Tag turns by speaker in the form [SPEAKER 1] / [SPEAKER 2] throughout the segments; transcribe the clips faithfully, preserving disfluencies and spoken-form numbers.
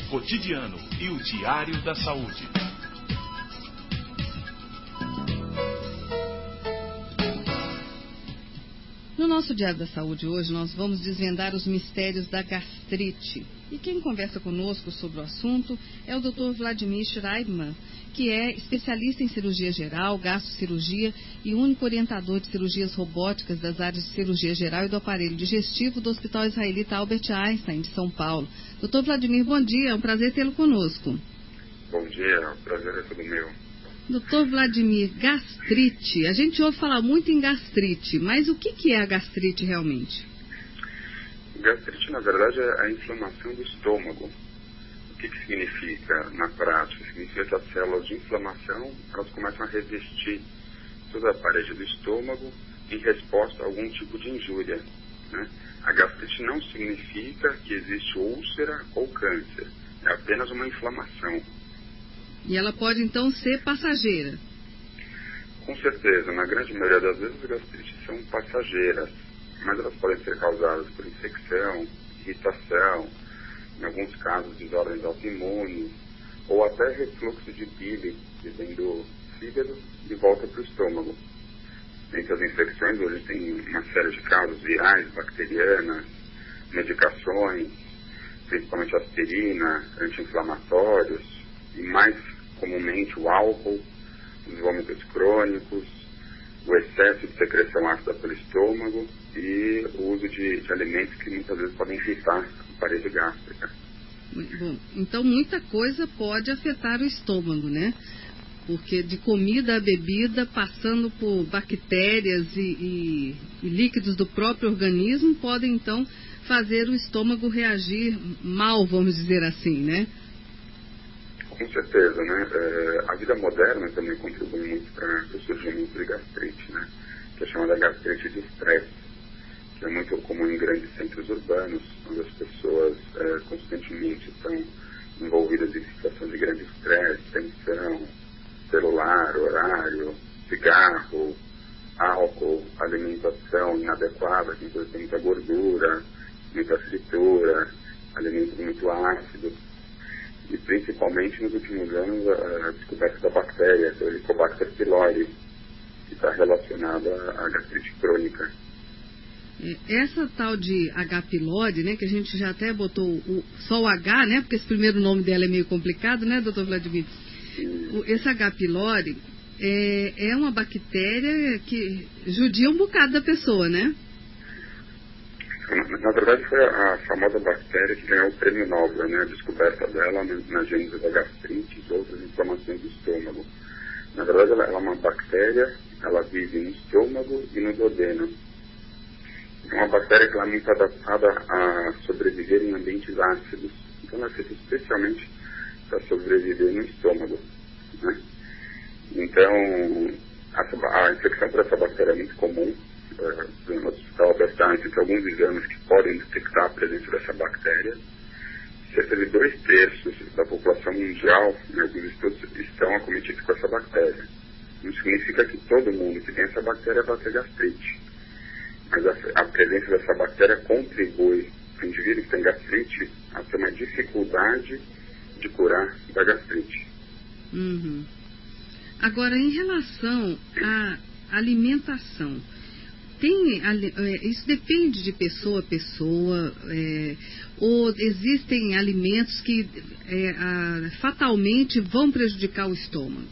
[SPEAKER 1] cotidiano e o Diário da Saúde.
[SPEAKER 2] No nosso Diário da Saúde hoje, nós vamos desvendar os mistérios da gastrite. E quem conversa conosco sobre o assunto é o doutor Vladimir Schreibman, que é especialista em cirurgia geral, gastrocirurgia e único orientador de cirurgias robóticas das áreas de cirurgia geral e do aparelho digestivo do Hospital Israelita Albert Einstein, de São Paulo. doutor Vladimir, bom dia, é um prazer tê-lo conosco.
[SPEAKER 3] Bom dia, o prazer é todo meu.
[SPEAKER 2] doutor Vladimir, gastrite, a gente ouve falar muito em gastrite, mas o que, que é a gastrite realmente?
[SPEAKER 3] Gastrite, na verdade, é a inflamação do estômago. O que, que significa na prática? Significa que as células de inflamação, elas começam a revestir toda a parede do estômago em resposta a algum tipo de injúria, né? A gastrite não significa que existe úlcera ou câncer, é apenas uma inflamação.
[SPEAKER 2] E ela pode, então, ser passageira?
[SPEAKER 3] Com certeza, na grande maioria das vezes as gastrites são passageiras, mas elas podem ser causadas por infecção, irritação, em alguns casos desordens autoimunes, ou até refluxo de bile, que vem do fígado e volta para o estômago. Entre as infecções, hoje tem uma série de causas virais, bacterianas, medicações, principalmente aspirina, anti-inflamatórios, e mais comumente o álcool, os vômitos crônicos, o excesso de secreção ácida pelo estômago e o uso de, de alimentos que muitas vezes podem irritar a parede gástrica.
[SPEAKER 2] Muito bom. Então muita coisa pode afetar o estômago, né? Porque de comida a bebida, passando por bactérias e, e, e líquidos do próprio organismo, podem então fazer o estômago reagir mal, vamos dizer assim, né?
[SPEAKER 3] Com certeza, né? É, a vida moderna também contribui muito para o surgimento de gastrite, né? Que é chamada gastrite de estresse, que é muito comum em grandes centros urbanos, onde as pessoas é, constantemente estão envolvidas em situação de grande estresse, tensão, celular, horário, cigarro, álcool, alimentação inadequada, que tem muita gordura, muita fritura, alimentos muito ácidos. E principalmente nos últimos anos a, a descoberta da bactéria, a Helicobacter pylori, que está relacionada à gastrite crônica.
[SPEAKER 2] Essa tal de H. pylori, né, que a gente já até botou o, só o H, né, porque esse primeiro nome dela é meio complicado, né, doutor Vladimir? O, esse H. pylori é, é uma bactéria que judia um bocado da pessoa, né?
[SPEAKER 3] Na, na verdade foi a, a famosa bactéria que ganhou o prêmio Nobel, né, a descoberta dela na, na gênese da gastrite e outras inflamações do estômago. Na verdade ela, ela é uma bactéria, ela vive no estômago e no duodeno. É uma bactéria que ela é muito adaptada a sobreviver em ambientes ácidos. Então ela é feita especialmente para sobreviver no estômago, né? Então a, a infecção por essa bactéria é muito comum. Uh, no Hospital Albert Einstein tem alguns exames que podem detectar a presença dessa bactéria. Cerca de dois terços da população mundial, em alguns estudos, estão acometidos com essa bactéria. Não significa que todo mundo que tem essa bactéria vai ter gastrite. Mas a, a presença dessa bactéria contribui para o indivíduo que tem gastrite a ter uma dificuldade de curar da gastrite.
[SPEAKER 2] Uhum. Agora, em relação à alimentação, tem, isso depende de pessoa a pessoa, é, ou existem alimentos que é, a, fatalmente vão prejudicar o estômago?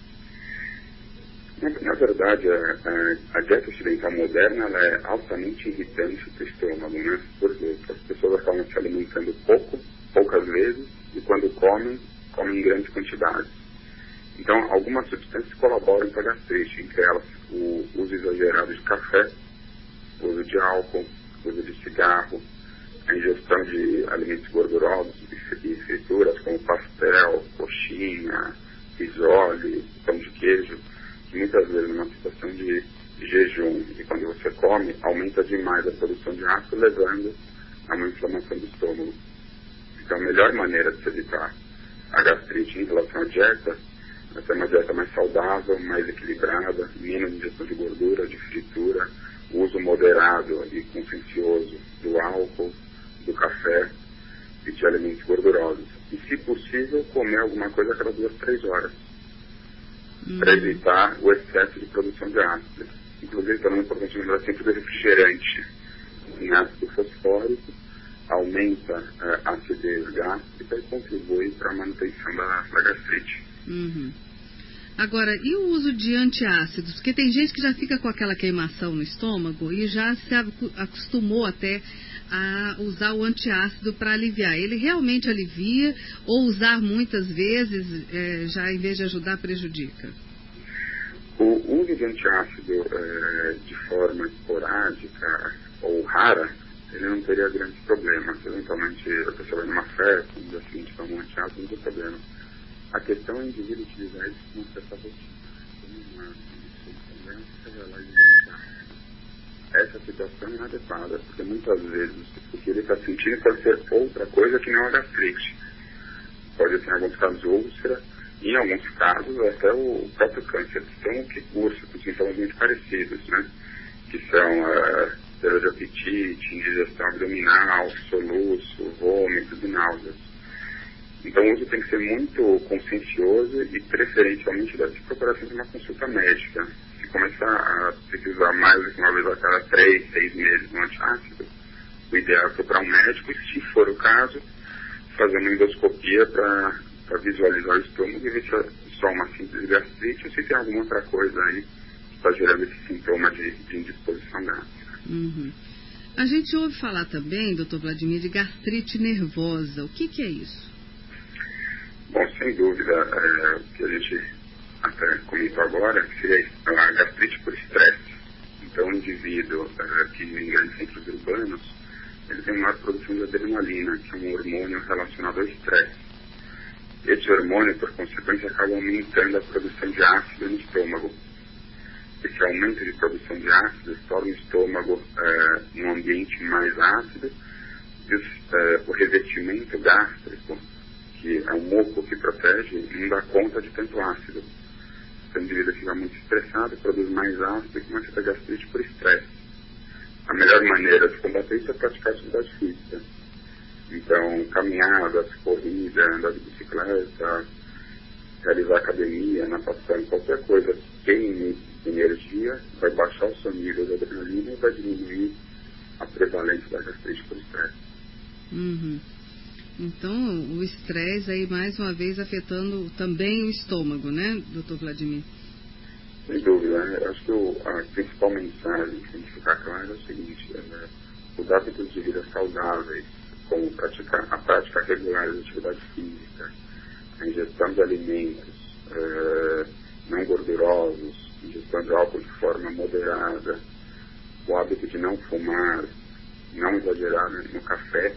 [SPEAKER 3] Na, na verdade, a, a, a dieta ocidental moderna ela é altamente irritante para o estômago, né? Porque as pessoas acabam se alimentando pouco, poucas vezes, e quando comem, comem em grandes quantidades. Então, algumas substâncias colaboram para a gastrite, entre elas o uso exagerado de café, o uso de álcool, o uso de cigarro, a ingestão de alimentos gordurosos e frituras como pastel, coxinha, risole, pão de queijo, que muitas vezes numa situação de jejum, e quando você come, aumenta demais a produção de ácido, levando a uma inflamação do estômago. Então, a melhor maneira de se evitar a gastrite em relação à dieta é ter uma dieta mais saudável, mais equilibrada, menos ingestão de gordura, de fritura, uso moderado e consciencioso do álcool, do café, e de alimentos gordurosos. E, se possível, comer alguma coisa a cada duas, três horas, hum. para evitar o excesso de produção de ácido. Inclusive, também é importante lembrar sempre do refrigerante em ácido fosfórico, aumenta uh, a acidez gástrica e contribui para a manutenção da, da gastrite.
[SPEAKER 2] Uhum. Agora, e o uso de antiácidos? Porque tem gente que já fica com aquela queimação no estômago e já se acostumou até a usar o antiácido para aliviar. Ele realmente alivia ou usar muitas vezes, é, já em vez de ajudar, prejudica?
[SPEAKER 3] O uso de antiácido é, de forma esporádica ou rara, ele não teria grandes problemas. Eventualmente, a pessoa vai numa festa, um dia seguinte toma um antiácido, não tem problema. A questão é o indivíduo utilizar isso como certa rotina. Como uma substância, você vai lá e usa antiácido. Essa situação é inadequada, porque muitas vezes o que ele está sentindo pode ser outra coisa que não a gastrite. Pode ser, em alguns casos, úlcera, e em alguns casos até o próprio câncer de estômago que cursa, com sintomas muito parecidos, né? Que são uh, perda de apetite, indigestão abdominal, soluço, vômitos e náuseas. Então o uso tem que ser muito consciencioso e preferencialmente deve se procurar sempre uma consulta médica. Se começar a precisar mais do que uma vez a cada três, seis meses no antiácido, o ideal é procurar um médico e, se for o caso, fazer uma endoscopia para visualizar o estômago e ver se é só uma simples gastrite ou se tem alguma outra coisa aí que está gerando esse sintoma de, de indisposição gástrica.
[SPEAKER 2] Uhum. A gente ouve falar também, doutor Vladimir, de gastrite nervosa. O que, que é isso?
[SPEAKER 3] Bom, sem dúvida, é, o que a gente até comentou agora seria a gastrite por estresse. Então, o indivíduo é, que vive em grandes centros urbanos, ele tem maior produção de adrenalina, que é um hormônio relacionado ao estresse. Esse hormônio, por consequência, acaba aumentando a produção de ácido no estômago. Esse aumento de produção de ácido torna o estômago é, um ambiente mais ácido e os, é, o revestimento gástrico, que é um muco que protege, não dá conta de tanto ácido. Então, o indivíduo fica muito estressado, produz mais ácido e começa a ter gastrite por estresse. A melhor maneira de combater isso é praticar atividade física. Então, caminhadas, corrida, andar de bicicleta, realizar academia, natação, qualquer coisa que queime energia, vai baixar o seu nível de adrenalina e vai diminuir a prevalência da gastrite por estresse.
[SPEAKER 2] Uhum. Então, o estresse aí, mais uma vez, afetando também o estômago, né, doutor Vladimir?
[SPEAKER 3] Sem dúvida, né? Eu acho que o, a principal mensagem que tem que ficar clara é o seguinte, é, os hábitos de vida saudáveis, como praticar, a prática regular de atividade física, a ingestão de alimentos é, não gordurosos, ingestão de álcool de forma moderada, o hábito de não fumar, não exagerar no café,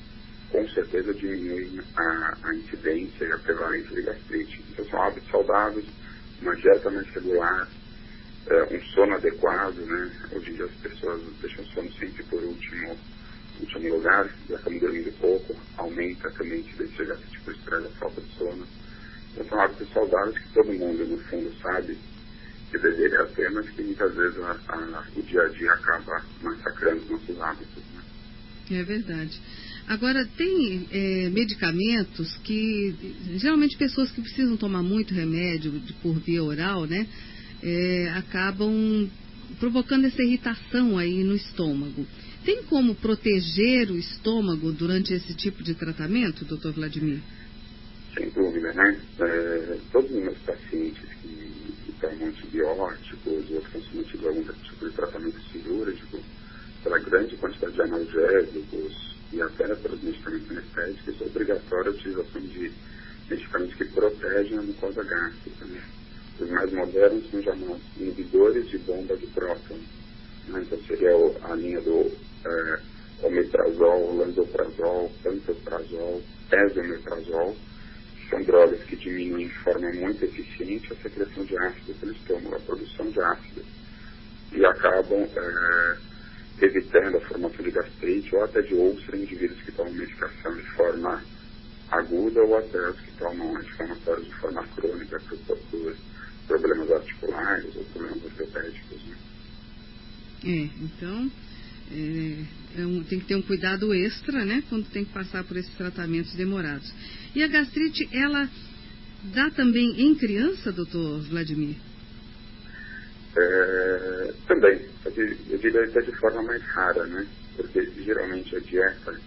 [SPEAKER 3] com certeza diminui a, a incidência e a prevalência de gastrite. Então, são hábitos saudáveis, uma dieta mais regular, é, um sono adequado, né? Hoje em dia as pessoas deixam o sono sempre por último, último lugar, e acabam dormindo pouco, aumenta também a incidência de gastrite por estresse, a falta de sono. Então, são hábitos saudáveis que todo mundo, no fundo, sabe que deveria ter, mas que muitas vezes a, a, o dia a dia acaba massacrando os nossos hábitos, né?
[SPEAKER 2] É verdade. Agora, tem é, medicamentos que, geralmente pessoas que precisam tomar muito remédio de, por via oral, né, é, acabam provocando essa irritação aí no estômago. Tem como proteger o estômago durante esse tipo de tratamento, doutor Vladimir?
[SPEAKER 3] Sem dúvida, né? É, todos os meus pacientes que, que tomam antibióticos ou que estão submetidos a algum tipo de tratamento cirúrgico, pela grande quantidade de analgésicos e até pelos medicamentos anestésicos, é obrigatória a utilização de medicamentos que protegem a mucosa gástrica, né? Os mais modernos são chamados inibidores de bomba de próton, né? Então seria a linha do é, omeprazol, lansoprazol, pantoprazol, esomeprazol, que são drogas que diminuem de forma muito eficiente a secreção de ácido pelo estômago, a produção de ácido, e acabam é, evitando a formação de gastrite ou até de úlcera em indivíduos que tomam medicação de forma aguda ou até os que tomam anti-inflamatórios de forma crônica por, por problemas articulares ou problemas ortopédicos, né?
[SPEAKER 2] É, então, é, é um, tem que ter um cuidado extra, né, quando tem que passar por esses tratamentos demorados. E a gastrite, ela dá também em criança, doutor Vladimir?
[SPEAKER 3] É, também, eu diria até de forma mais rara, né? Porque geralmente a dieta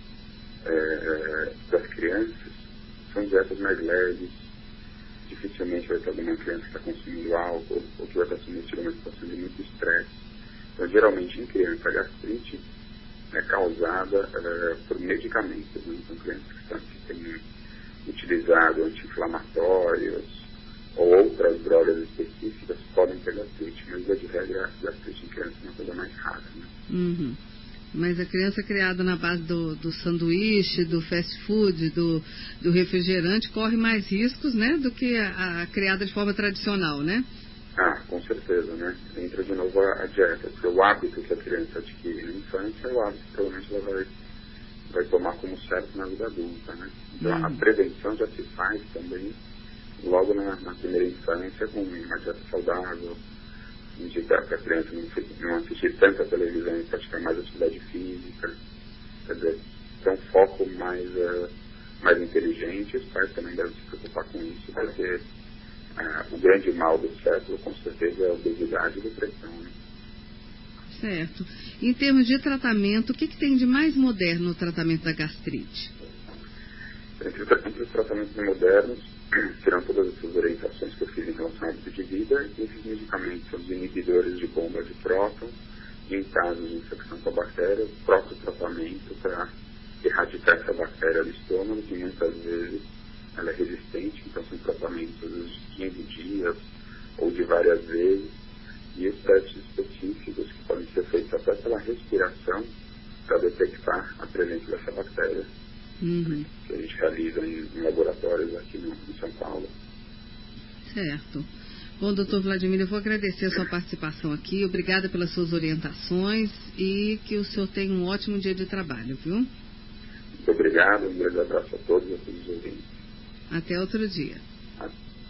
[SPEAKER 3] é, das crianças são dietas mais leves, dificilmente vai ter alguma criança que está consumindo álcool ou que vai estar submetida a uma situação de muito estresse. Então, geralmente em criança a gastrite é causada é, por medicamentos, né? Então, crianças que, estão, que têm utilizado anti-inflamatórios ou outras drogas específicas podem ter gastrite, mas de regra a gastrite em criança é uma coisa mais rara, né?
[SPEAKER 2] Uhum. Mas a criança criada na base do, do sanduíche, do fast food, do, do refrigerante, corre mais riscos, né, do que a, a criada de forma tradicional, né?
[SPEAKER 3] Ah, com certeza, né? Entra de novo a, a dieta, porque o hábito que a criança adquire na infância é o hábito que provavelmente ela vai, vai tomar como certo na vida adulta, né? Então uhum. a prevenção já se faz também logo na, na primeira infância, com uma dieta saudável, indicar que a criança não, não assistir tanta televisão e praticar mais atividade física, quer dizer, ter um foco mais, uh, mais inteligente. Os pais também devem se preocupar com isso, porque uh, o grande mal do século, com certeza, é a obesidade e a depressão, né?
[SPEAKER 2] Certo. Em termos de tratamento, o que, que tem de mais moderno no tratamento da gastrite?
[SPEAKER 3] Entre, entre os tratamentos modernos, tirando todas essas orientações que eu fiz em relação ao hábito de vida, esses medicamentos são os inibidores de bomba de próton, e em casos de infecção com a bactéria, o próprio tratamento para erradicar essa bactéria do estômago, que muitas vezes ela é resistente, então são tratamentos de quinze dias ou de várias vezes, e os testes específicos que podem ser feitos até pela respiração para detectar a presença dessa bactéria. Uhum. Que a gente realiza em, em laboratórios aqui no, em São Paulo.
[SPEAKER 2] Certo. Bom, doutor Vladimir, eu vou agradecer a sua participação aqui. Obrigada pelas suas orientações e que o senhor tenha um ótimo dia de trabalho, viu?
[SPEAKER 3] Muito obrigado, um grande abraço a todos e a todos os ouvintes.
[SPEAKER 2] Até outro dia.
[SPEAKER 3] Ah.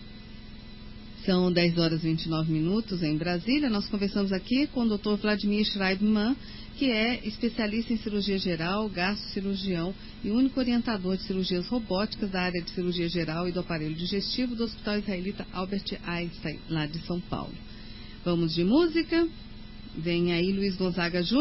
[SPEAKER 2] São dez horas e vinte e nove minutos em Brasília. Nós conversamos aqui com o doutor Vladimir Schreibman, que é especialista em cirurgia geral, gastrocirurgião e único orientador de cirurgias robóticas da área de cirurgia geral e do aparelho digestivo do Hospital Israelita Albert Einstein, lá de São Paulo. Vamos de música. Vem aí Luiz Gonzaga Júnior